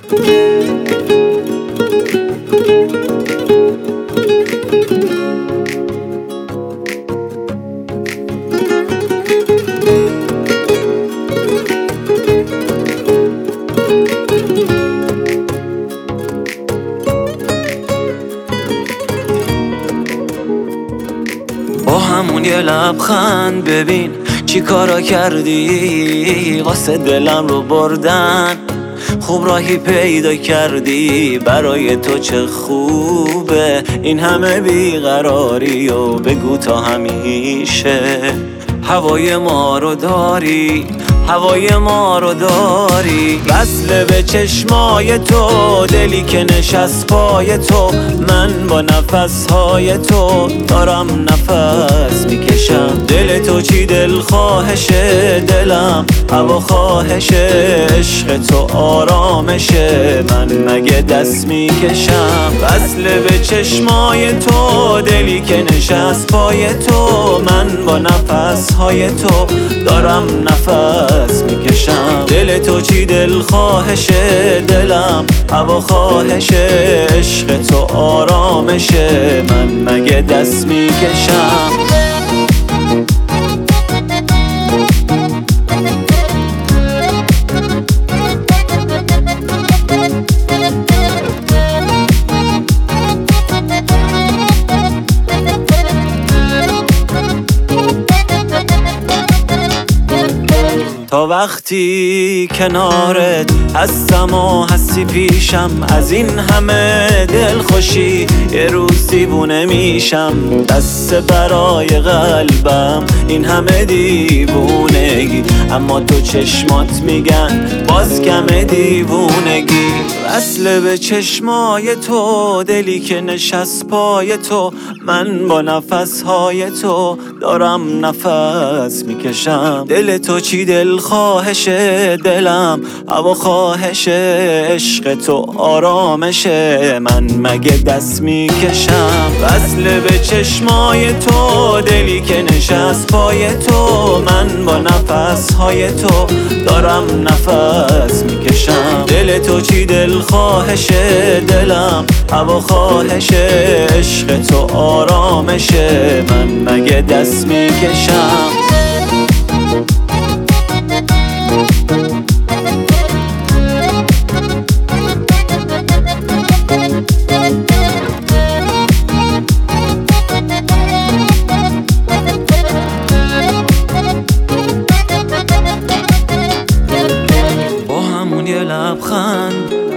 با همون یه لبخند ببین چی کارا کردی واسه دلم رو بردن. خوب راهی پیدا کردی، برای تو چه خوبه این همه بیقراری و بگو تا همیشه هوای ما رو داری، هوای ما رو داری. وصله به چشمای تو، دلی که نشست پای تو، من با نفسهای تو دارم نفس میکشم. دل تو چی دل خواهشه دلم، هوا خواهشه عشق تو آرامشه، من مگه دست میکشم. وصله به چشمای تو، دلی که نشست پای تو، من با نفسهای تو دارم نفس میکشم. دل تو چی دل خواهشه دلم، هوا خواهشه عشق تو آرامشه، من مگه دست میکشم. تا وقتی کنارت هستم و هستی پیشم، از این همه دل خوشی یه روز دیوونه میشم. دست برای قلبم این همه دیوونگی، اما تو چشمات میگن باز کم دیوونگی. وصله به چشمای تو، دلی که نشست پای تو، من با نفسهای تو دارم نفس میکشم. دل تو چی دل خواهشه دلم، هوا خواهشه عشق تو آرامشه، من مگه دست میکشم. وصله به چشمای تو، دلی که نشست پای تو، من با نفسهای تو دارم نفس میکشم. دل تو چی دل خواهشه دلم، هوا خواهشه عشق تو آرامشه، من مگه دست میکشم. با همون یه لبخند